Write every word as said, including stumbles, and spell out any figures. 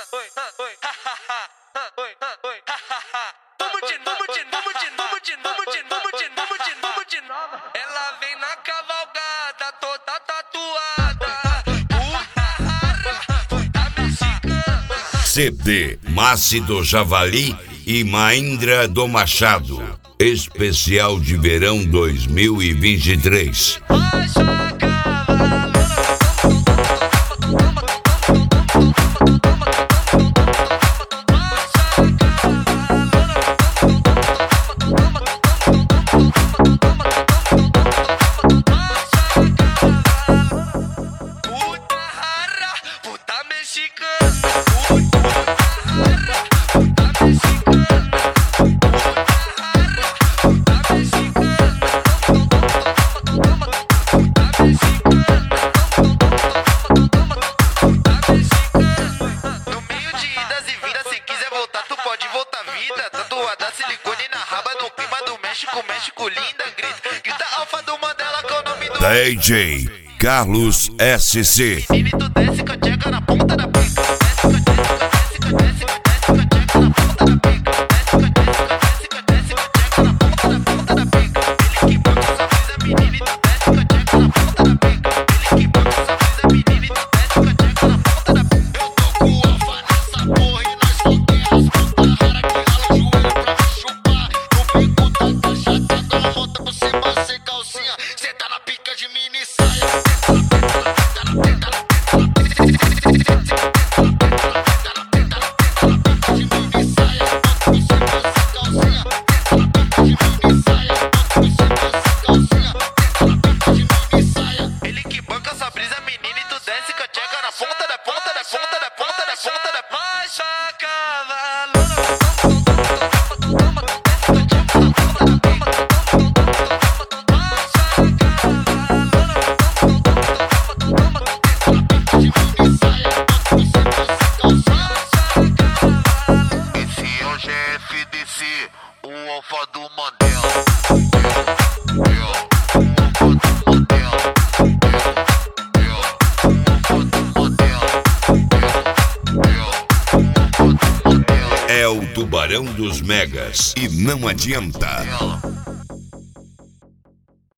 Vamos de, vamos de, vamos de, vamos de, vamos de, vamos de, vamos de, vamos de nova. Ela vem na cavalgada, toda tatuada. Puta mexicana. C D Massi do Javali e Mahindra do Machado. Especial de verão dois mil e vinte e três. Tatuada, silicone na raba, no clima do México, México linda, grita, grita alfa do Mandela com o nome do D J Carlos S C. Menino, tu desce com a tcheca na ponta da pica. Desce com a tcheca na ponta da pica. Desce com a tcheca na ponta da pica. Ele que banca só fez a menina e tu desce com a tcheca na ponta da pica. Ele que banca só fez a menina e tu desce com a tcheca na ponta da pica. Eu tô com o alfa nessa porra e nós só tem as putas rara que rala o joelho pra me chupar. No bico tá taxada, ela monta por cima sem calcinha. Cê tá na pica de mini saia. Ele que banca essa brisa, menina, e tu desce com a tcheca na ponta da ponta da ponta da ponta da ponta da Baixa Esse é o G F D C, o alfa do Mandela. É o tubarão dos megas e não adianta.